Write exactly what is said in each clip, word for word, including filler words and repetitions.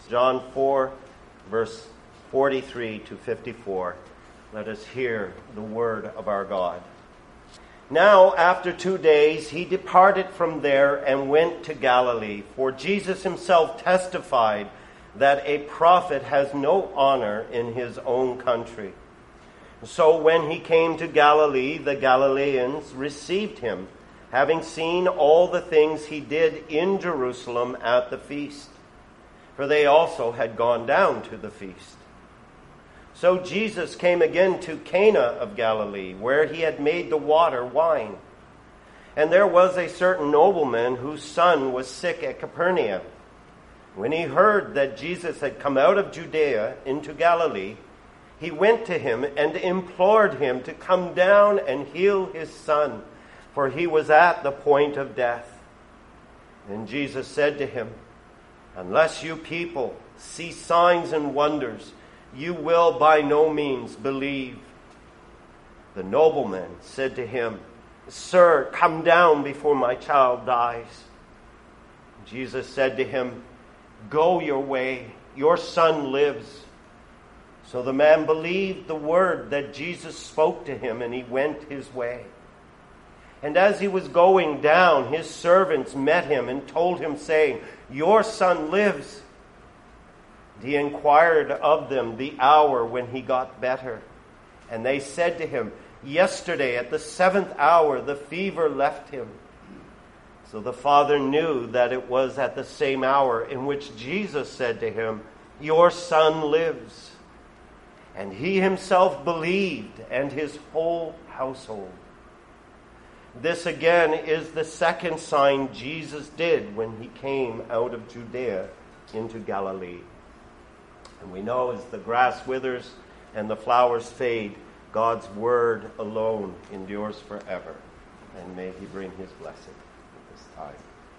John four, verse forty-three to fifty-four. Let us hear the word of our God. Now, after two days, he departed from there and went to Galilee, for Jesus himself testified that a prophet has no honor in his own country. So when he came to Galilee, the Galileans received him, having seen all the things he did in Jerusalem at the feast. For they also had gone down to the feast. So Jesus came again to Cana of Galilee, where he had made the water wine. And there was a certain nobleman whose son was sick at Capernaum. When he heard that Jesus had come out of Judea into Galilee, he went to him and implored him to come down and heal his son, for he was at the point of death. And Jesus said to him, "Unless you people see signs and wonders, you will by no means believe." The nobleman said to him, "Sir, come down before my child dies." Jesus said to him, "Go your way, your son lives." So the man believed the word that Jesus spoke to him, and he went his way. And as he was going down, his servants met him and told him, saying, "Your son lives." He inquired of them the hour when he got better. And they said to him, "Yesterday at the seventh hour the fever left him." So the father knew that it was at the same hour in which Jesus said to him, "Your son lives." And he himself believed, and his whole household. This again is the second sign Jesus did when he came out of Judea into Galilee. And we know as the grass withers and the flowers fade, God's word alone endures forever. And may he bring his blessing at this time.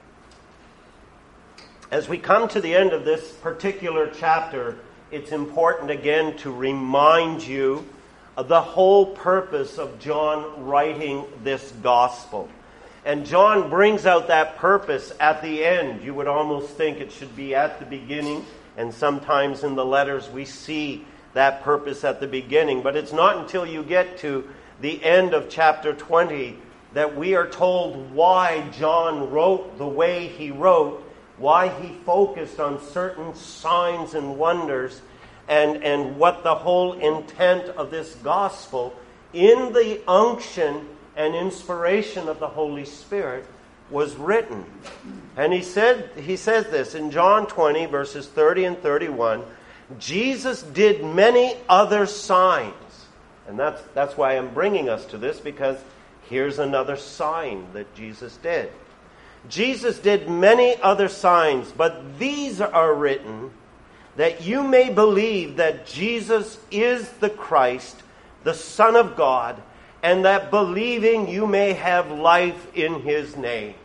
As we come to the end of this particular chapter, it's important again to remind you of the whole purpose of John writing this gospel. And John brings out that purpose at the end. You would almost think it should be at the beginning. And sometimes in the letters we see that purpose at the beginning. But it's not until you get to the end of chapter twenty that we are told why John wrote the way he wrote, why he focused on certain signs and wonders, and, and what the whole intent of this gospel in the unction and inspiration of the Holy Spirit was written. And he said, he says this in John twenty, verses thirty and thirty-one, Jesus did many other signs. And that's, that's why I'm bringing us to this, because here's another sign that Jesus did. Jesus did many other signs, but these are written that you may believe that Jesus is the Christ, the Son of God, and that believing you may have life in his name.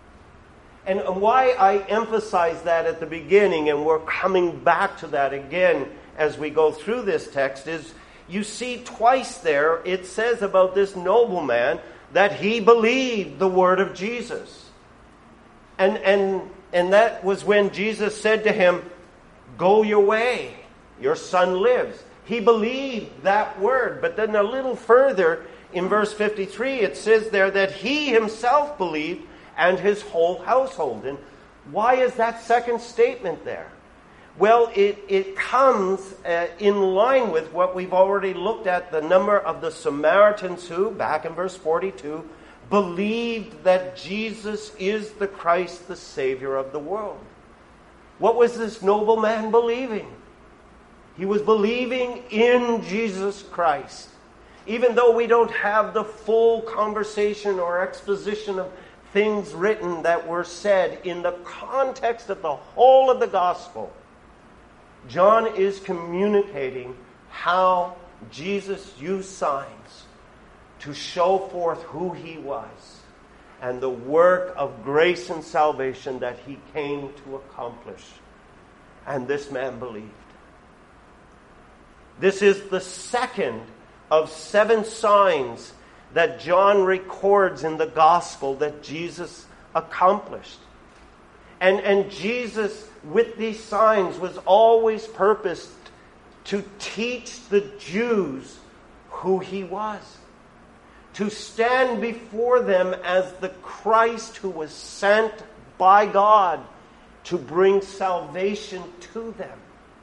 And why I emphasize that at the beginning, and we're coming back to that again as we go through this text, is you see twice there it says about this nobleman that he believed the word of Jesus. And, and, and that was when Jesus said to him, "Go your way, your son lives." He believed that word. But then a little further in verse fifty-three, it says there that he himself believed and his whole household. And why is that second statement there? Well, it, it comes uh, in line with what we've already looked at, the number of the Samaritans who, back in verse forty-two, believed that Jesus is the Christ, the Savior of the world. What was this nobleman believing? He was believing in Jesus Christ. Even though we don't have the full conversation or exposition of things written that were said in the context of the whole of the gospel, John is communicating how Jesus used signs to show forth who he was and the work of grace and salvation that he came to accomplish. And this man believed. This is the second of seven signs that John records in the gospel that Jesus accomplished. And, and Jesus, with these signs, was always purposed to teach the Jews who he was. To stand before them as the Christ who was sent by God to bring salvation to them.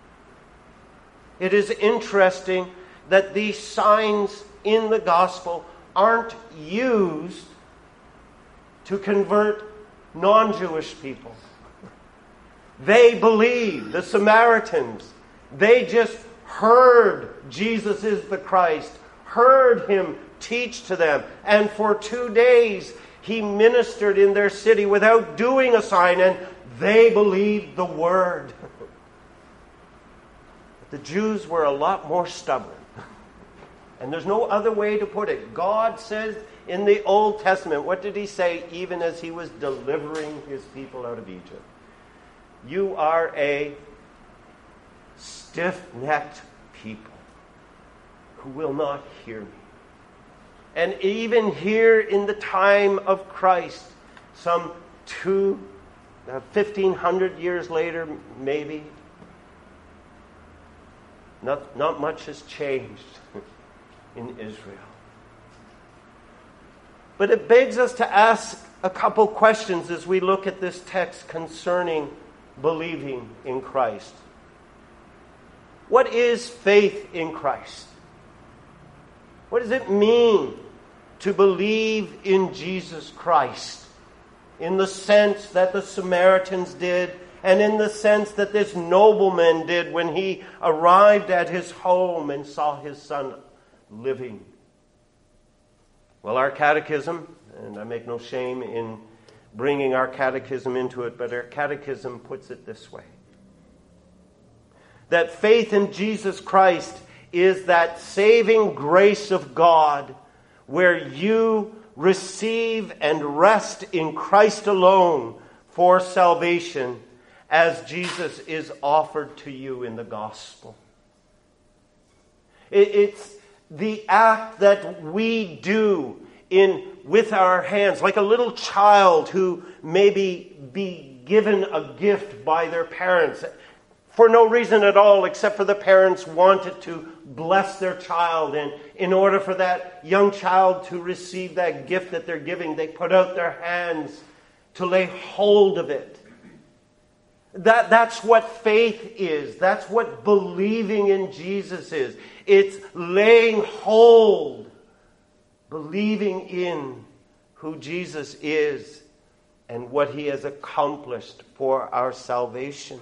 It is interesting that these signs in the gospel aren't used to convert non-Jewish people. They believe, the Samaritans, they just heard Jesus is the Christ, heard him teach to them, and for two days he ministered in their city without doing a sign, and they believed the word. But the Jews were a lot more stubborn. And there's no other way to put it. God says in the Old Testament, what did he say even as he was delivering his people out of Egypt? You are a stiff-necked people who will not hear me. And even here in the time of Christ, some two, uh, fifteen hundred years later, maybe, not, not much has changed in Israel. But it begs us to ask a couple questions as we look at this text concerning believing in Christ. What is faith in Christ? What does it mean to believe in Jesus Christ in the sense that the Samaritans did and in the sense that this nobleman did when he arrived at his home and saw his son living? Well, our catechism, and I make no shame in bringing our catechism into it, but our catechism puts it this way: that faith in Jesus Christ is that saving grace of God where you receive and rest in Christ alone for salvation as Jesus is offered to you in the gospel. It's the act that we do in with our hands, like a little child who maybe be given a gift by their parents for no reason at all except for the parents wanted to bless their child, and in order for that young child to receive that gift that they're giving, they put out their hands to lay hold of it. That, that's what faith is. That's what believing in Jesus is. It's laying hold, believing in who Jesus is and what he has accomplished for our salvation.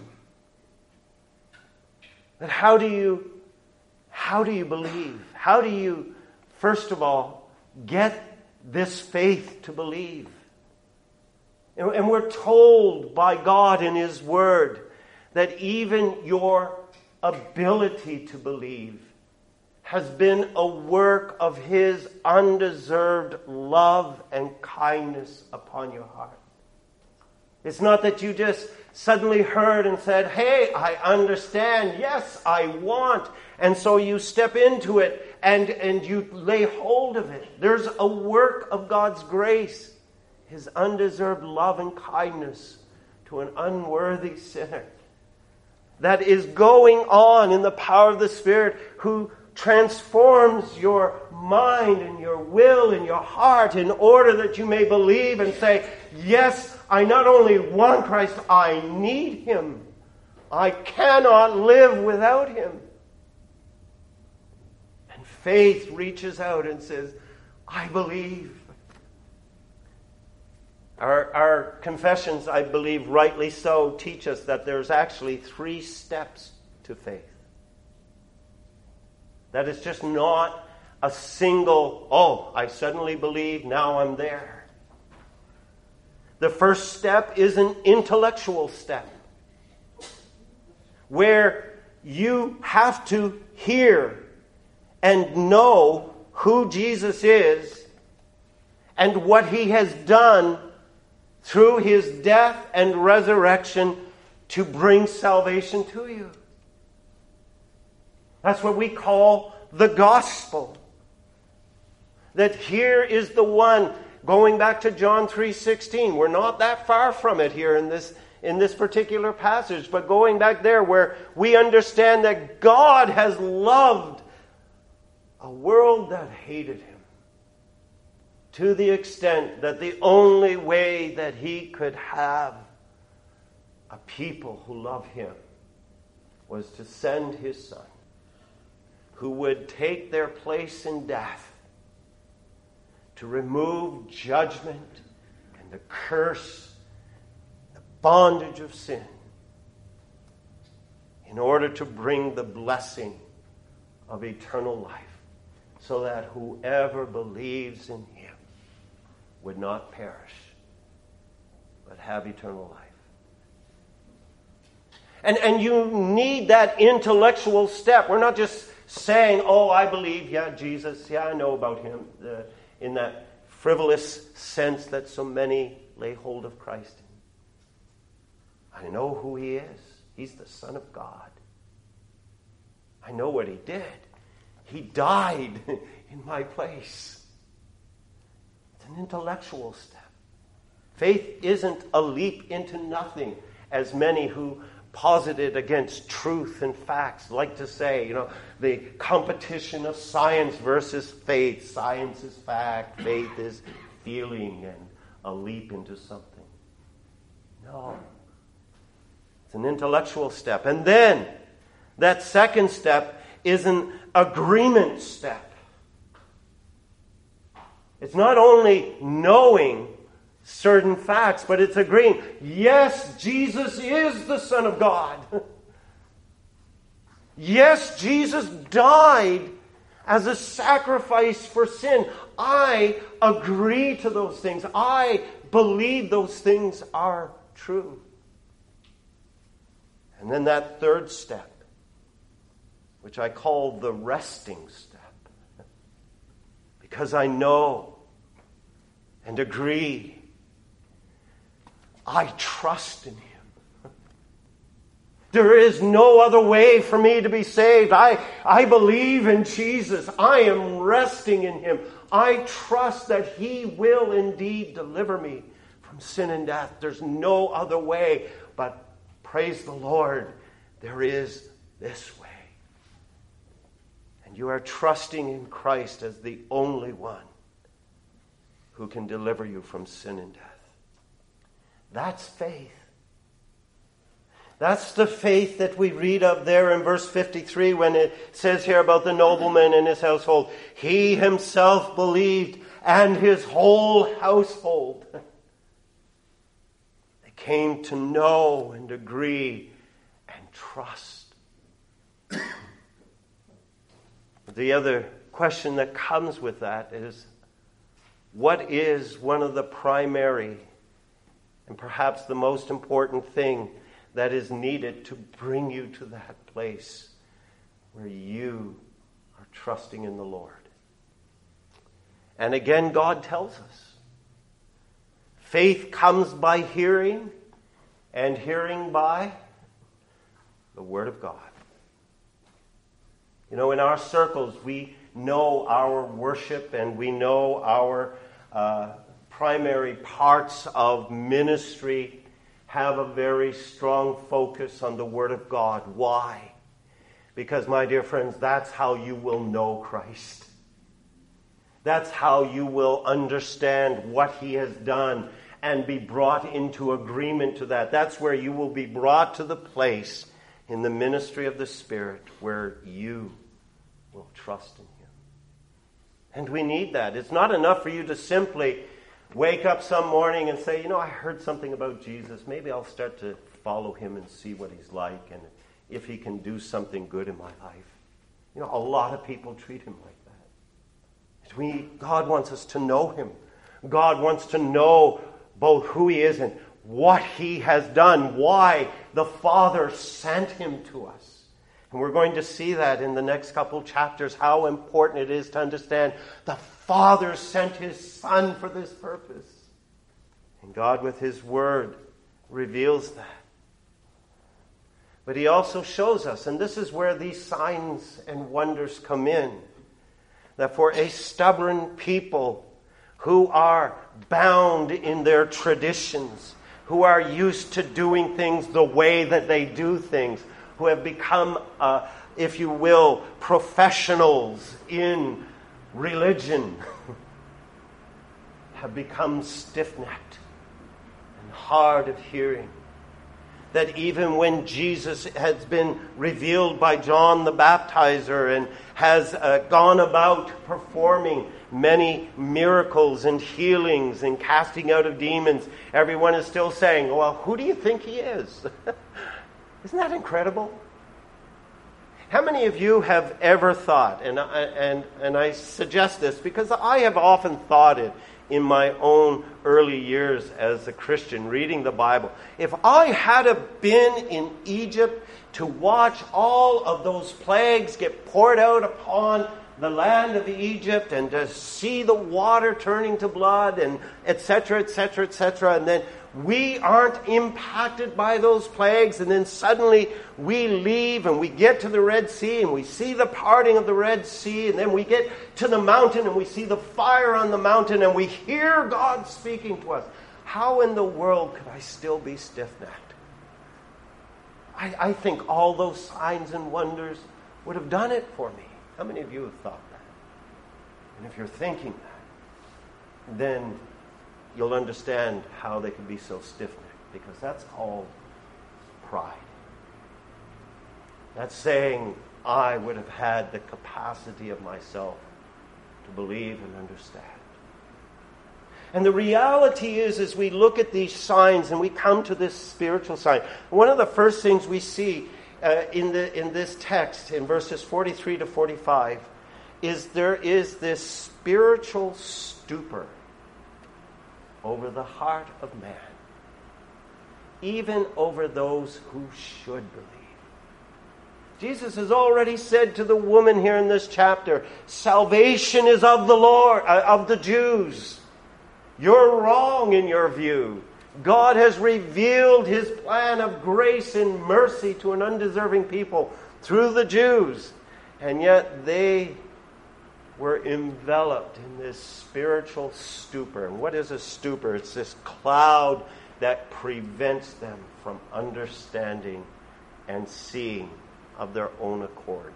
But how do you, how do you believe? How do you, first of all, get this faith to believe? And, and we're told by God in his word that even your ability to believe has been a work of his undeserved love and kindness upon your heart. It's not that you just suddenly heard and said, hey, I understand, yes, I want. And so you step into it and, and you lay hold of it. There's a work of God's grace, his undeserved love and kindness to an unworthy sinner that is going on in the power of the Spirit, who transforms your mind and your will and your heart in order that you may believe and say, yes, I not only want Christ, I need him. I cannot live without him. And faith reaches out and says, I believe. Our, our confessions, I believe rightly so, teach us that there's actually three steps to faith. That it's just not a single, oh, I suddenly believe, now I'm there. The first step is an intellectual step, where you have to hear and know who Jesus is and what he has done through his death and resurrection to bring salvation to you. That's what we call the gospel. That here is the one, going back to John three sixteen. We're not that far from it here in this in this particular passage, but going back there where we understand that God has loved a world that hated him to the extent that the only way that he could have a people who love him was to send his Son, who would take their place in death, to remove judgment and the curse, the bondage of sin, in order to bring the blessing of eternal life, so that whoever believes in him would not perish, but have eternal life. And, and you need that intellectual step. We're not just saying, oh, I believe, yeah, Jesus, yeah, I know about him, uh, in that frivolous sense that so many lay hold of Christ in. I know who he is. He's the Son of God. I know what he did. He died in my place. It's an intellectual step. Faith isn't a leap into nothing, as many who posited against truth and facts like to say, you know, the competition of science versus faith. Science is fact, faith is feeling and a leap into something. No. It's an intellectual step. And then that second step is an agreement step. It's not only knowing certain facts, but it's agreeing, yes, Jesus is the Son of God. Yes, Jesus died as a sacrifice for sin. I agree to those things. I believe those things are true. And then that third step, which I call the resting step, because I know and agree, I trust in him. There is no other way for me to be saved. I, I believe in Jesus. I am resting in him. I trust that he will indeed deliver me from sin and death. There's no other way, but praise the Lord, there is this way. And you are trusting in Christ as the only one who can deliver you from sin and death. That's faith. That's the faith that we read of there in verse fifty-three when it says here about the nobleman and his household. He himself believed and his whole household. They came to know and agree and trust. The other question that comes with that is, what is one of the primary and perhaps the most important thing that is needed to bring you to that place where you are trusting in the Lord? And again, God tells us, faith comes by hearing, and hearing by the Word of God. You know, in our circles, we know our worship and we know our uh, primary parts of ministry have a very strong focus on the Word of God. Why? Because, my dear friends, that's how you will know Christ. That's how you will understand what he has done and be brought into agreement to that. That's where you will be brought to the place in the ministry of the Spirit where you will trust in him. And we need that. It's not enough for you to simply wake up some morning and say, you know, I heard something about Jesus. Maybe I'll start to follow him and see what he's like and if he can do something good in my life. You know, a lot of people treat him like that. We, God wants us to know him. God wants to know both who he is and what he has done, why the Father sent him to us. And we're going to see that in the next couple chapters, how important it is to understand the Father sent his Son for this purpose. And God, with his Word, reveals that. But he also shows us, and this is where these signs and wonders come in, that for a stubborn people who are bound in their traditions, who are used to doing things the way that they do things, who have become, uh, if you will, professionals in religion, have become stiff-necked and hard of hearing. That even when Jesus has been revealed by John the Baptizer and has uh, gone about performing many miracles and healings and casting out of demons, everyone is still saying, well, who do you think he is? Isn't that incredible? How many of you have ever thought, and I, and, and I suggest this because I have often thought it in my own early years as a Christian, reading the Bible. If I had have been in Egypt to watch all of those plagues get poured out upon the land of Egypt and to see the water turning to blood and et cetera, et cetera, et cetera, and then we aren't impacted by those plagues, and then suddenly we leave and we get to the Red Sea and we see the parting of the Red Sea, and then we get to the mountain and we see the fire on the mountain and we hear God speaking to us. How in the world could I still be stiff-necked? I, I think all those signs and wonders would have done it for me. How many of you have thought that? And if you're thinking that, then you'll understand how they can be so stiff-necked, because that's called pride. That's saying, I would have had the capacity of myself to believe and understand. And the reality is, as we look at these signs and we come to this spiritual sign, one of the first things we see uh, in the in this text, in verses forty-three to forty-five, is there is this spiritual stupor over the heart of man, even over those who should believe. Jesus has already said to the woman here in this chapter, salvation is of the Lord, uh, of the Jews. You're wrong in your view. God has revealed his plan of grace and mercy to an undeserving people through the Jews. And yet they were enveloped in this spiritual stupor. And what is a stupor? It's this cloud that prevents them from understanding and seeing of their own accord.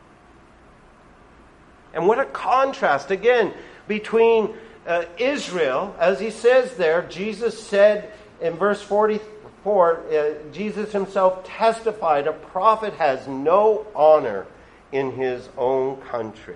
And what a contrast, again, between uh, Israel, as he says there, Jesus said in verse forty-four, uh, Jesus himself testified, a prophet has no honor in his own country.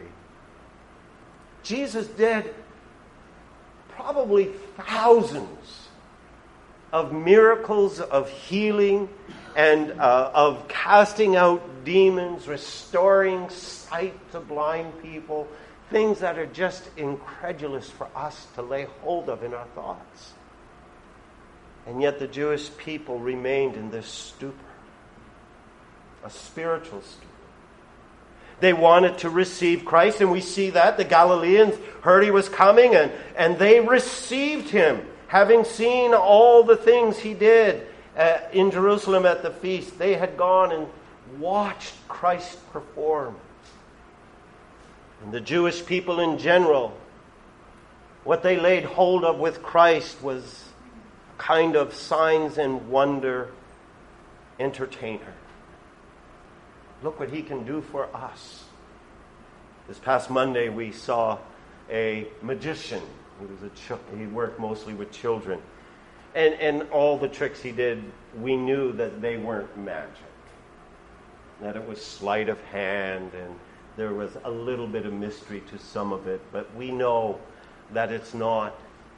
Jesus did probably thousands of miracles of healing and uh, of casting out demons, restoring sight to blind people, things that are just incredulous for us to lay hold of in our thoughts. And yet the Jewish people remained in this stupor, a spiritual stupor. They wanted to receive Christ, and we see that. The Galileans heard he was coming, and, and they received him, having seen all the things he did uh, in Jerusalem at the feast. They had gone and watched Christ perform. And the Jewish people in general, what they laid hold of with Christ was a kind of signs and wonder entertainer. Look what he can do for us. This past Monday we saw a magician. He was a ch- he worked mostly with children. And and all the tricks he did, we knew that they weren't magic. That it was sleight of hand, and there was a little bit of mystery to some of it, but we know that it's not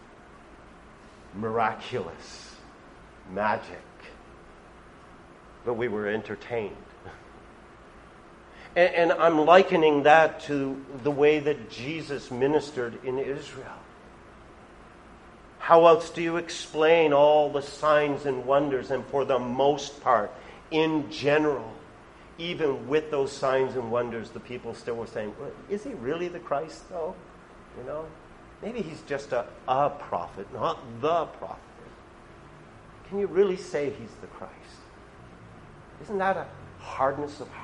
miraculous magic. But we were entertained. And, and I'm likening that to the way that Jesus ministered in Israel. How else do you explain all the signs and wonders? And for the most part, in general, even with those signs and wonders, the people still were saying, well, is he really the Christ, though? You know, maybe he's just a, a prophet, not the prophet. Can you really say he's the Christ? Isn't that a hardness of heart?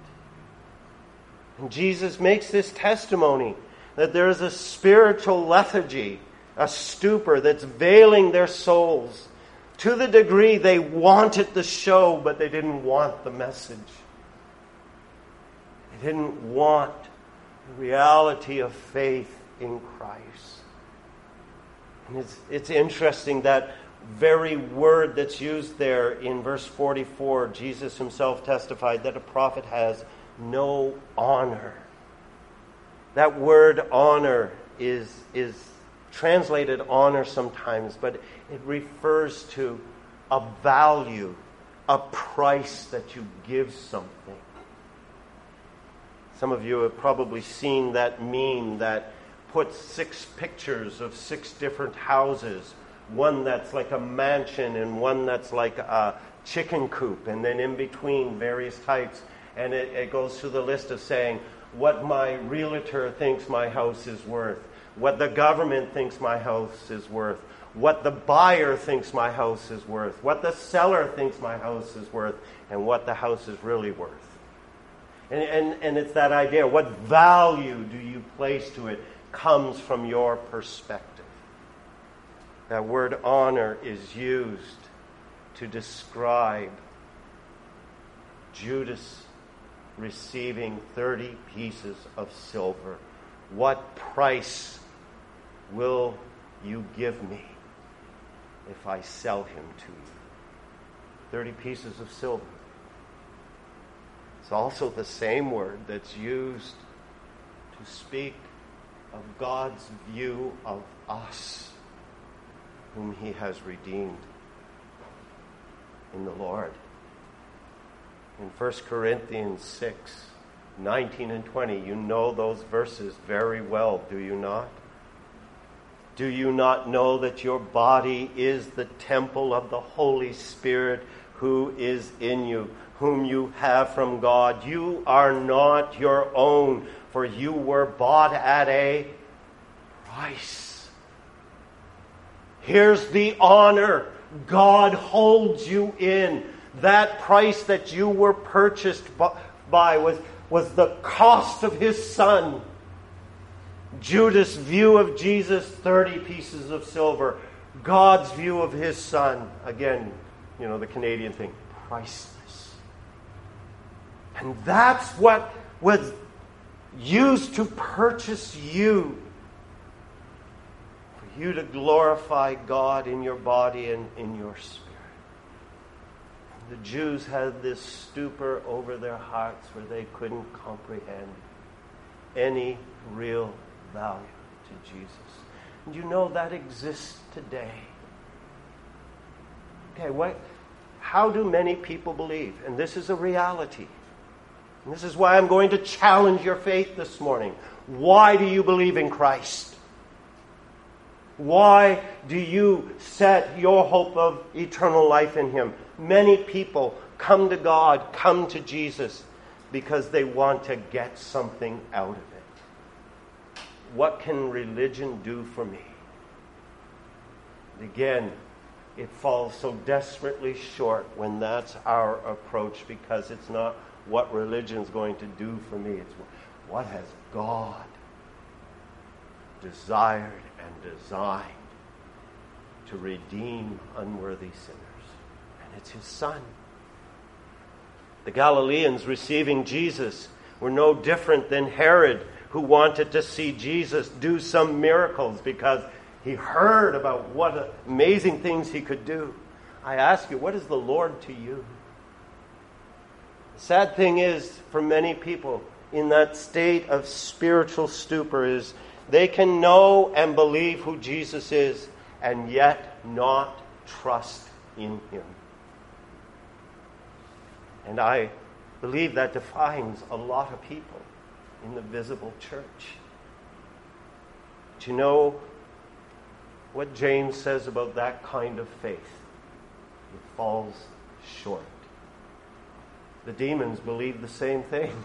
And Jesus makes this testimony that there is a spiritual lethargy, a stupor that's veiling their souls to the degree they wanted the show, but they didn't want the message. They didn't want the reality of faith in Christ. And it's, it's interesting that very word that's used there in verse forty-four, Jesus himself testified that a prophet has no honor. That word honor is, is translated honor sometimes, but it refers to a value, a price that you give something. Some of you have probably seen that meme that puts six pictures of six different houses. One that's like a mansion and one that's like a chicken coop, and then in between various types. And it, it goes through the list of saying what my realtor thinks my house is worth, what the government thinks my house is worth, what the buyer thinks my house is worth, what the seller thinks my house is worth, and what the house is really worth. And, and, and it's that idea, what value do you place to it, comes from your perspective. That word honor is used to describe Judas receiving thirty pieces of silver. What price will you give me if I sell him to you? thirty pieces of silver. It's also the same word that's used to speak of God's view of us, whom he has redeemed in the Lord. In First Corinthians six, nineteen and twenty, you know those verses very well, do you not? Do you not know that your body is the temple of the Holy Spirit who is in you, whom you have from God? You are not your own, for you were bought at a price. Here's the honor God holds you in. That price that you were purchased by was, was the cost of his Son. Judas' view of Jesus, thirty pieces of silver. God's view of his Son, again, you know, the Canadian thing, priceless. And that's what was used to purchase you. For you to glorify God in your body and in your spirit. The Jews had this stupor over their hearts where they couldn't comprehend any real value to Jesus. And you know that exists today. Okay, what, how do many people believe? And this is a reality. And this is why I'm going to challenge your faith this morning. Why do you believe in Christ? Why do you set your hope of eternal life in him? Many people come to God, come to Jesus, because they want to get something out of it. What can religion do for me? Again, it falls so desperately short when that's our approach, because it's not what religion's going to do for me. It's what has God desired and designed to redeem unworthy sinners. And it's his Son. The Galileans receiving Jesus were no different than Herod, who wanted to see Jesus do some miracles because he heard about what amazing things he could do. I ask you, what is the Lord to you? The sad thing is, for many people in that state of spiritual stupor, is they can know and believe who Jesus is and yet not trust in him. And I believe that defines a lot of people in the visible church. But you know what James says about that kind of faith? It falls short. The demons believe the same thing.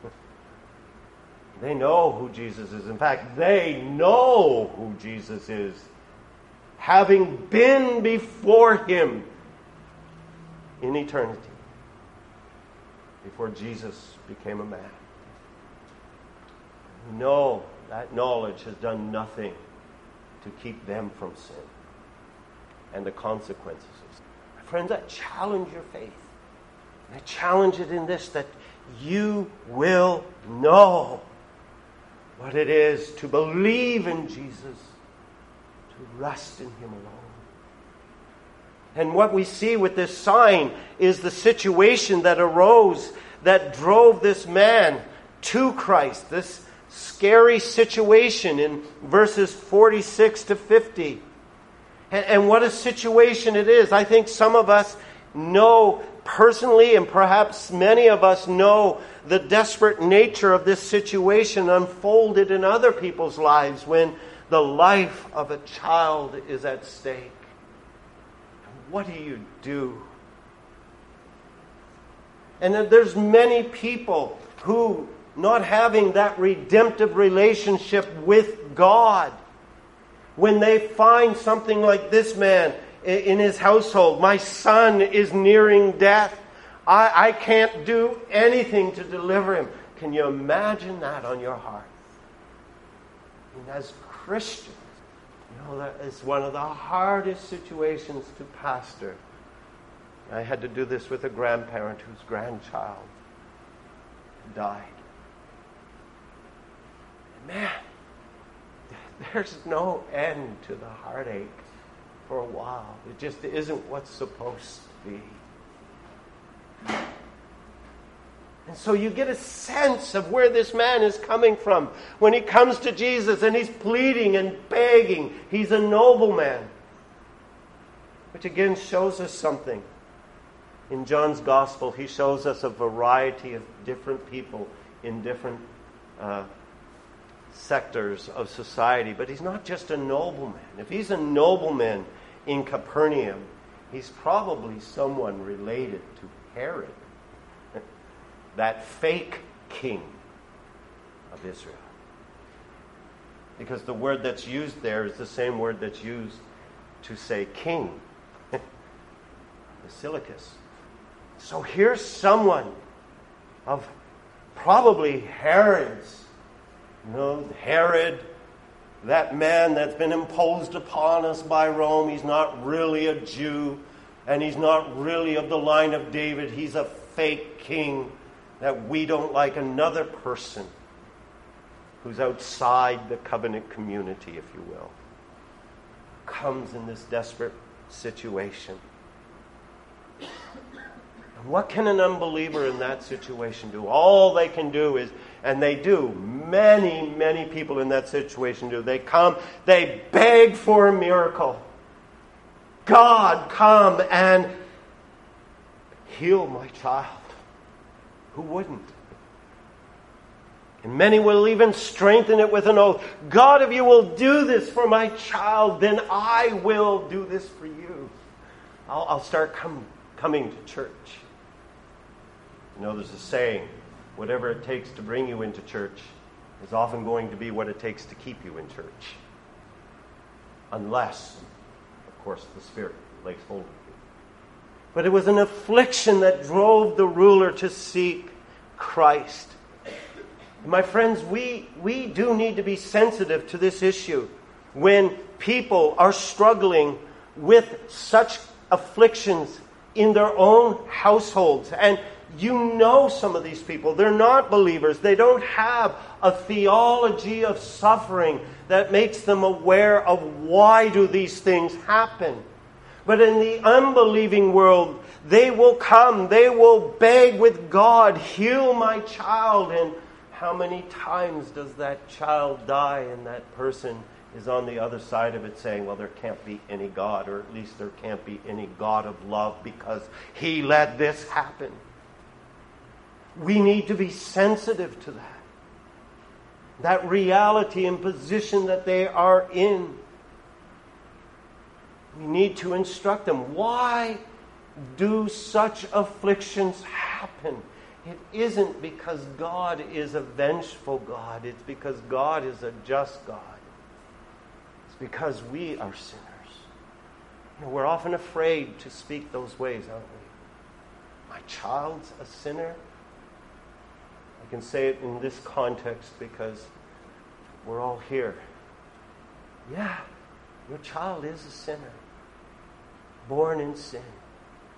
They know who Jesus is. In fact, they know who Jesus is, having been before him in eternity, before Jesus became a man. No, that knowledge has done nothing to keep them from sin and the consequences of sin. friends, I challenge your faith. And I challenge it in this, that you will know what it is to believe in Jesus, to rest in Him alone. And what we see with this sign is the situation that arose that drove this man to Christ. This scary situation in verses forty-six to fifty. And, and what a situation it is. I think some of us know personally, and perhaps many of us know the desperate nature of this situation unfolded in other people's lives when the life of a child is at stake. What do you do? And there's many people who, not having that redemptive relationship with God, when they find something like this man in his household, my son is nearing death, I, I can't do anything to deliver him. Can you imagine that on your heart? And as Christians, you know, that is one of the hardest situations to pastor. I had to do this with a grandparent whose grandchild died. Man, there's no end to the heartache for a while. It just isn't what's supposed to be. And so you get a sense of where this man is coming from. When he comes to Jesus and he's pleading and begging, he's a nobleman. Which again shows us something. In John's Gospel, he shows us a variety of different people in different uh, sectors of society. But he's not just a nobleman. If he's a nobleman in Capernaum, he's probably someone related to Herod, that fake king of Israel. Because the word that's used there is the same word that's used to say king, Basilicus. So here's someone of probably Herod's, you know, Herod, that man that's been imposed upon us by Rome. He's not really a Jew, and he's not really of the line of David. He's a fake king that we don't like. Another person who's outside the covenant community, if you will, comes in this desperate situation. And what can an unbeliever in that situation do? All they can do is, and they do, many, many people in that situation do, they come, they beg for a miracle. God, come and heal my child. Who wouldn't? And many will even strengthen it with an oath. God, if you will do this for my child, then I will do this for you. I'll, I'll start come, coming to church. You know, there's a saying, whatever it takes to bring you into church is often going to be what it takes to keep you in church. Unless, of course, the Spirit lays hold of you. But it was an affliction that drove the ruler to seek Christ. My friends, we, we do need to be sensitive to this issue. When people are struggling with such afflictions in their own households, and you know some of these people, they're not believers. They don't have a theology of suffering that makes them aware of why do these things happen. But in the unbelieving world, they will come, they will beg with God, heal my child. And how many times does that child die and that person is on the other side of it saying, well, there can't be any God, or at least there can't be any God of love because He let this happen. We need to be sensitive to that. That reality and position that they are in. We need to instruct them. Why do such afflictions happen? It isn't because God is a vengeful God. It's because God is a just God. It's because we are sinners. You know, we're often afraid to speak those ways, aren't we? My child's a sinner. I can say it in this context because we're all here. Yeah, your child is a sinner, born in sin.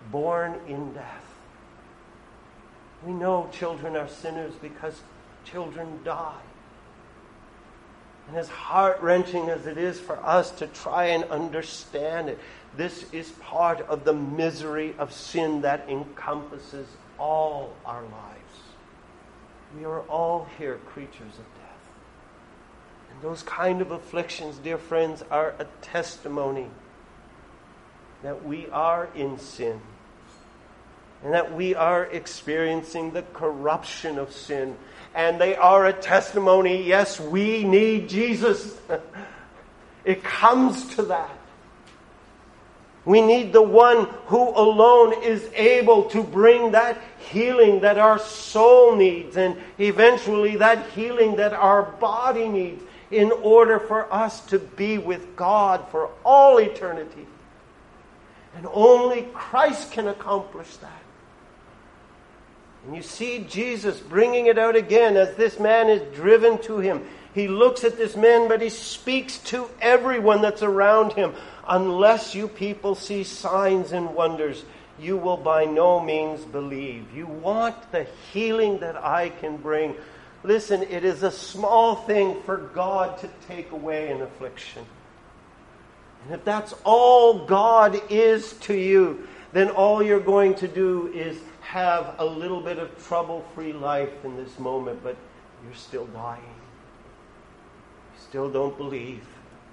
born in death. We know children are sinners because children die. And as heart-wrenching as it is for us to try and understand it, this is part of the misery of sin that encompasses all our lives. We are all here creatures of death. And those kind of afflictions, dear friends, are a testimony that we are in sin and that we are experiencing the corruption of sin. And they are a testimony, yes, we need Jesus. It comes to that. We need the one who alone is able to bring that healing that our soul needs, and eventually that healing that our body needs, in order for us to be with God for all eternity. And only Christ can accomplish that. And you see Jesus bringing it out again as this man is driven to him. He looks at this man, but he speaks to everyone that's around him. Unless you people see signs and wonders, you will by no means believe. You want the healing that I can bring. Listen, it is a small thing for God to take away an affliction. And if that's all God is to you, then all you're going to do is have a little bit of trouble-free life in this moment, but you're still dying. You still don't believe.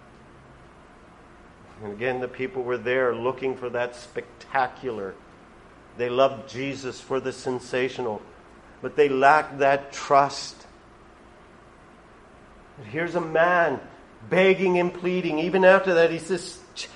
And again, the people were there looking for that spectacular. They loved Jesus for the sensational, but they lacked that trust. And here's a man begging and pleading. Even after that, he says,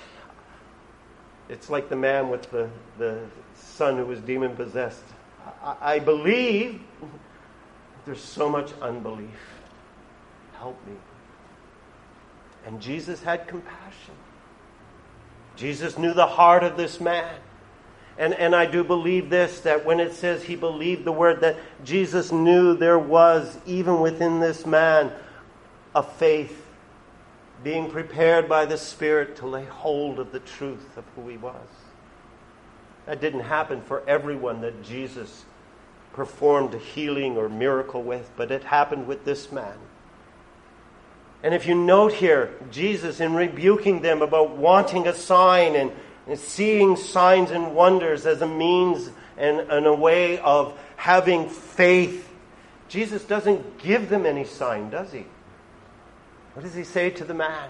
it's like the man with the, the son who was demon-possessed. I, I believe. There's so much unbelief. Help me. And Jesus had compassion. Jesus knew the heart of this man. And, and I do believe this, that when it says he believed the word, that Jesus knew there was, even within this man, a faith being prepared by the Spirit to lay hold of the truth of who he was. That didn't happen for everyone that Jesus performed a healing or miracle with, but it happened with this man. And if you note here, Jesus, in rebuking them about wanting a sign and, and seeing signs and wonders as a means and, and a way of having faith, Jesus doesn't give them any sign, does he? What does he say to the man?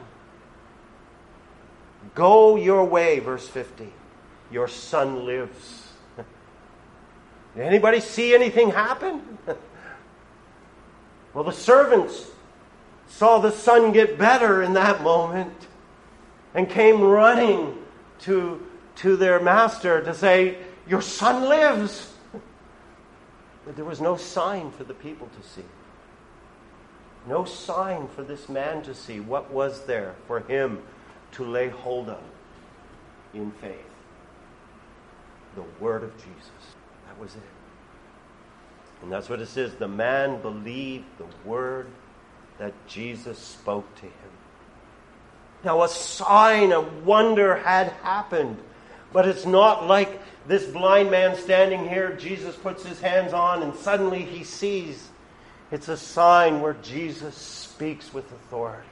Go your way, verse fifty. Your son lives. Did anybody see anything happen? Well, the servants saw the son get better in that moment and came running to, to their master to say, your son lives. But there was no sign for the people to see. No sign for this man to see. What was there for him to lay hold of in faith? The word of Jesus. That was it. And that's what it says. The man believed the word that Jesus spoke to him. Now a sign, a wonder had happened. But it's not like this blind man standing here, Jesus puts his hands on and suddenly he sees. It's a sign where Jesus speaks with authority.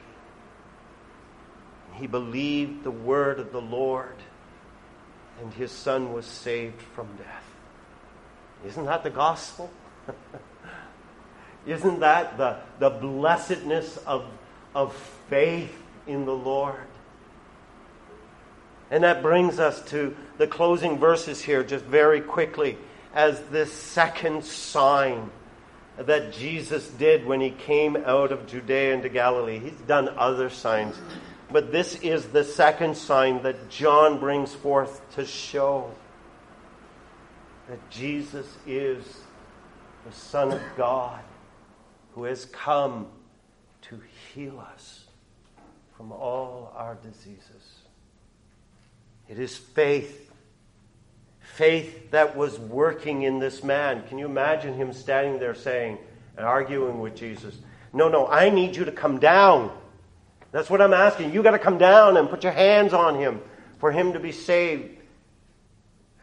He believed the word of the Lord, and his son was saved from death. Isn't that the gospel? Isn't that the, the blessedness of, of faith in the Lord? And that brings us to the closing verses here, just very quickly, as this second sign that Jesus did when he came out of Judea into Galilee. He's done other signs, but this is the second sign that John brings forth to show that Jesus is the Son of God who has come to heal us from all our diseases. It is faith. Faith that was working in this man. Can you imagine him standing there saying and arguing with Jesus? No, no, I need you to come down. That's what I'm asking. You got to come down and put your hands on him for him to be saved.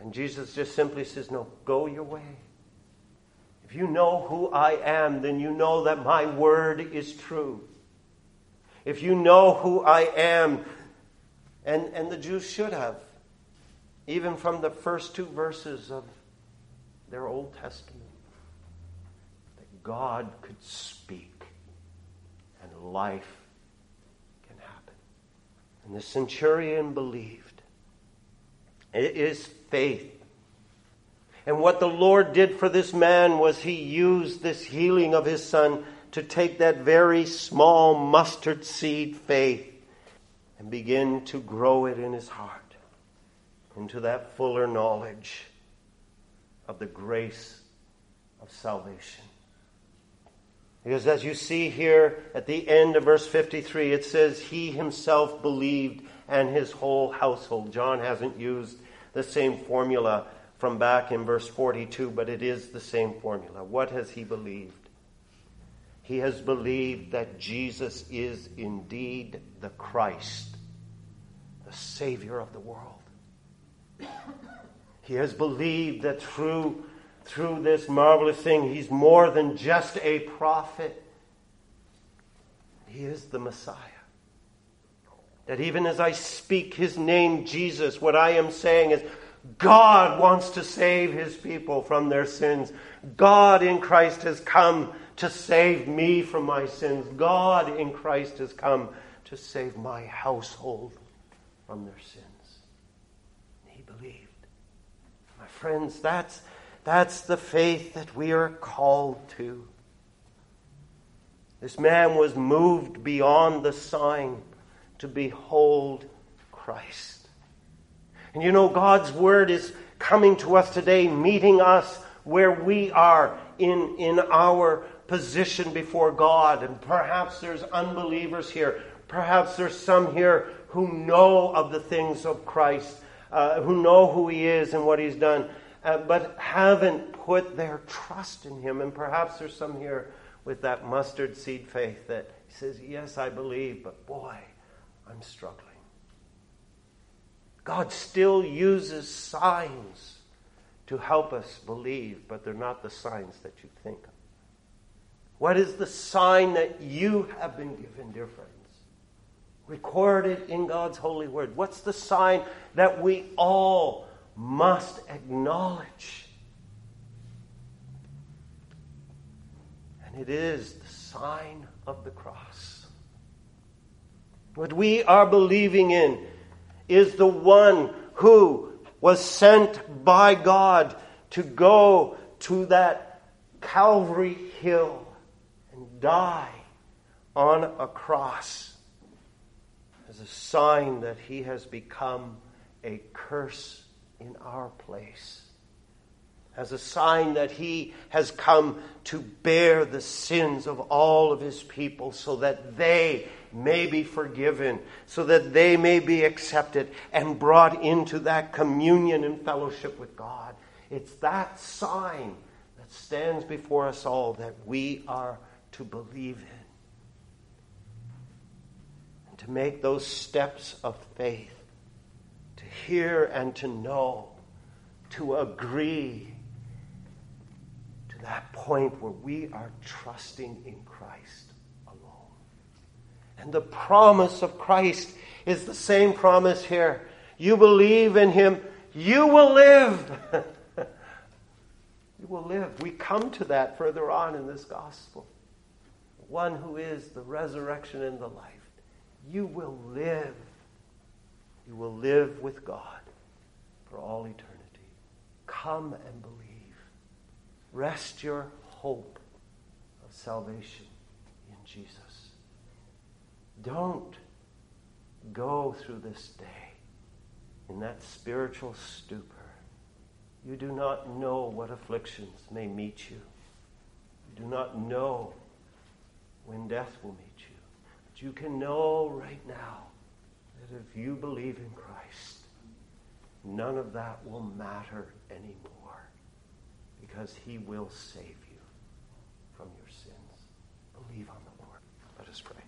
And Jesus just simply says, no, go your way. If you know who I am, then you know that my word is true. If you know who I am, and, and the Jews should have, even from the first two verses of their Old Testament, that God could speak and life can happen. And the centurion believed. It is faith. And what the Lord did for this man was he used this healing of his son to take that very small mustard seed faith and begin to grow it in his heart into that fuller knowledge of the grace of salvation. Because as you see here at the end of verse fifty-three, it says, he himself believed and his whole household. John hasn't used the same formula from back in verse forty-two, but it is the same formula. What has he believed? He has believed that Jesus is indeed the Christ, the Savior of the world. He has believed that through, through this marvelous thing, he's more than just a prophet. He is the Messiah. That even as I speak his name, Jesus, what I am saying is, God wants to save his people from their sins. God in Christ has come to save me from my sins. God in Christ has come to save my household from their sins. He believed. My friends, that's, that's the faith that we are called to. This man was moved beyond the sign to behold Christ. And you know, God's word is coming to us today, meeting us where we are in, in our position before God. And perhaps there's unbelievers here. Perhaps there's some here who know of the things of Christ, uh, who know who he is and what he's done, uh, but haven't put their trust in him. And perhaps there's some here with that mustard seed faith that says, yes, I believe, but boy, I'm struggling. God still uses signs to help us believe, but they're not the signs that you think of. What is the sign that you have been given, dear friends? Recorded in God's holy word. What's the sign that we all must acknowledge? And it is the sign of the cross. What we are believing in is the one who was sent by God to go to that Calvary hill and die on a cross as a sign that he has become a curse in our place, as a sign that he has come to bear the sins of all of his people so that they may be forgiven, so that they may be accepted and brought into that communion and fellowship with God. It's that sign that stands before us all that we are to believe in. And to make those steps of faith, to hear and to know, to agree to that point where we are trusting in Christ. And the promise of Christ is the same promise here. You believe in him, you will live. You will live. We come to that further on in this gospel. One who is the resurrection and the life. You will live. You will live with God for all eternity. Come and believe. Rest your hope of salvation in Jesus. Don't go through this day in that spiritual stupor. You do not know what afflictions may meet you. You do not know when death will meet you. But you can know right now that if you believe in Christ, none of that will matter anymore, because he will save you from your sins. Believe on the Lord. Let us pray.